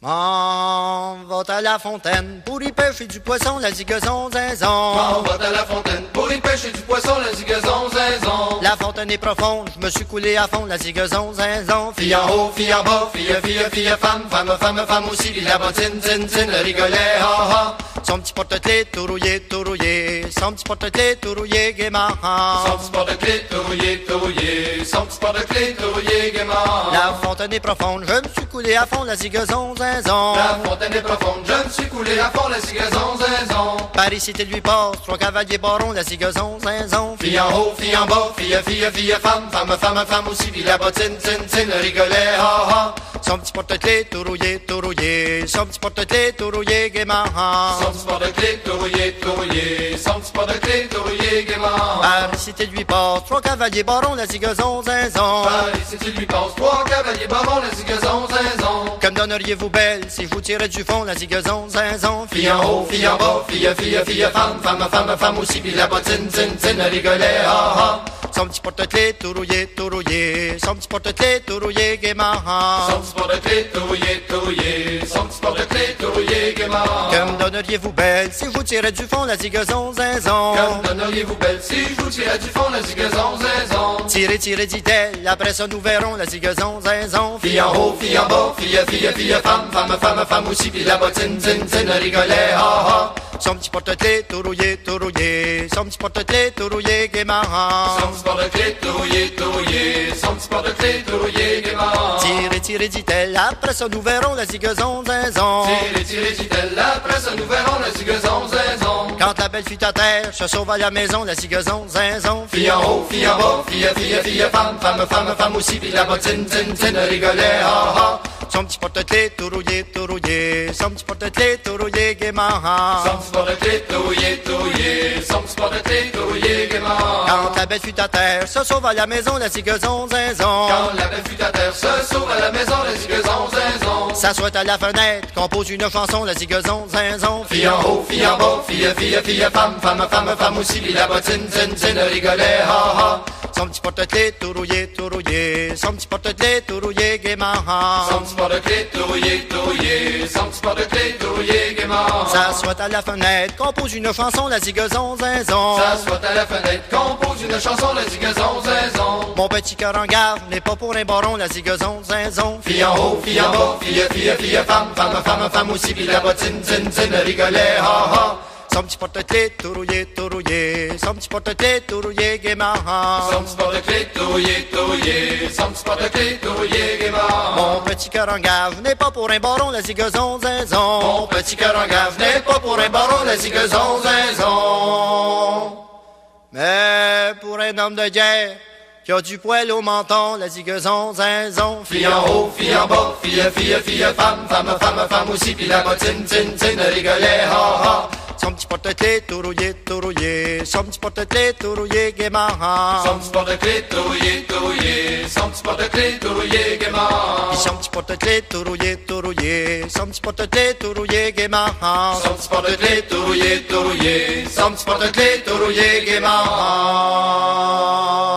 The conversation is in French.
M'en va à la fontaine pour y pêcher du poisson, la zigazon zinzon. M'en va à la fontaine pour y pêcher du poisson, la zigazon zinzon. La fontaine est profonde, je me suis coulé à fond, la zigazon zinzon. Fille en haut, fille en bas, fille, femme, femme aussi, puis la bottine, zin, le rigolet, ha ha. Son petit porte-clés tout rouillé, son petit porte-clés tout rouillé gaiement. Son petit porte-clés tout rouillé, son petit porte-clés tout rouillé gaiement. La fontaine est profonde, je me suis coulé à fond, la zigazon zinzon. La fontaine est profonde, je me suis coulé à fond, la zigazon zinzon. Par ici lui passe, trois cavaliers barons, la zigazon zinzon. Fille en haut, fille en bas, fille, femme, femme aussi, puis la bottine, zin, le rigolet, ha ha. Son petit porte-clés tout rouillé, son petit porte-clés tout rouillé gaiement. Son petit porte-clés tout rouillé, son petit porte-clés tout rouillé gaiement. Par ici lui passe, trois cavaliers barons, la zigazon zinzon. Par ici lui passe, trois cavaliers barons, la zigazon zinzon. Comme donneriez-vous belle si je vous tirais du fond, la zigazon zinzon. Fille en haut, fille en bas, fille, femme aussi, puis la bottine, zin, le rigolet, ha ha. Son petit porte-clés tout rouillé, son petit porte-clés tout rouillé gaiement. Son petit porte-clés tout rouillé, son petit porte-clés tout rouillé gaiement. Comme donneriez-vous belle si je vous tirais du fond, la zigazon zinzon. Comme donneriez-vous belle si je vous tirais du fond, la zigazon zinzon. Tirez, dit-elle, après ça nous verrons, la zigazon zinzon. Fille en haut, fille en bas, fille, femme aussi, puis la bottine, zin, le rigolet, ha ha. Son petit porte-clés tout rouillé, son petit porte-clés tout rouillé gaiement. Son petit porte-clés tout rouillé, son petit porte-clés tout rouillé gaiement. Tirez, dit-elle, après ça nous verrons, la zigazon zinzon. Tirez, dit-elle, après ça nous verrons, la zigazon zinzon. Quand la belle fut à terre, se sauve à la maison, la zigazon zinzon. Fille en haut, fille en bas, fille, femme aussi, puis la bottine, zin, le rigolet, ha ha. Son petit porte-clés tout rouillé, son petit porte-clés tout rouillé gaiement. Son petit porte-clés tout rouillé, son petit porte-clés tout rouillé gaiement. Quand la belle fut à terre, se sauve à la maison, la zigazon zinzon. Quand la belle fut à terre, se sauve à la maison, la zigazon zinzon. S'assoit à la fenêtre, compose une chanson, la zigazon zinzon. Fille en haut, fille en bas, fille, femme aussi, puis la bottine, zin, le rigolet, ha ha. Son petit porte-clés tout rouillé, son petit porte-clés tout rouillé gaiement. Son petit porte-clés tout rouillé, son petit porte-clés tout rouillé gaiement. S'assoit à la fenêtre, compose une chanson, la zigazon zinzon. S'assoit à la fenêtre, compose une chanson, la zigazon zinzon. Mon petit cœur en garde n'est pas pour un baron, la zigazon zinzon. Fille en haut, fille en bas, fille, femme aussi, puis la bottine, zin, le rigolet, ha ha. Son petit porte-clés tout rouillé, son petit porte-clés tout rouillé gaiement. Son petit porte-clés tout rouillé, son petit porte-clés tout rouillé gaiement. Mon petit cœur en gave n'est pas pour un baron, la zigazon zinzon. Mon petit cœur en gave n'est pas pour un baron, la zigazon zinzon. Mais pour un homme de guerre qui a du poil au menton, la zigazon zinzon. Fille en haut, fille en bas, fille, femme aussi, puis la bottine, zin, le rigolet, ha ha. Son petit porte-clés tout rouillé, son petit porte-clés tout rouillé gaiement. Son petit porte-clés tout rouillé, son petit porte-clés tout rouillé gaiement. Son petit porte-clés tout rouillé, son petit porte-clés tout rouillé gaiement. Son petit porte-clés tout rouillé, son petit porte-clés tout rouillé gaiement.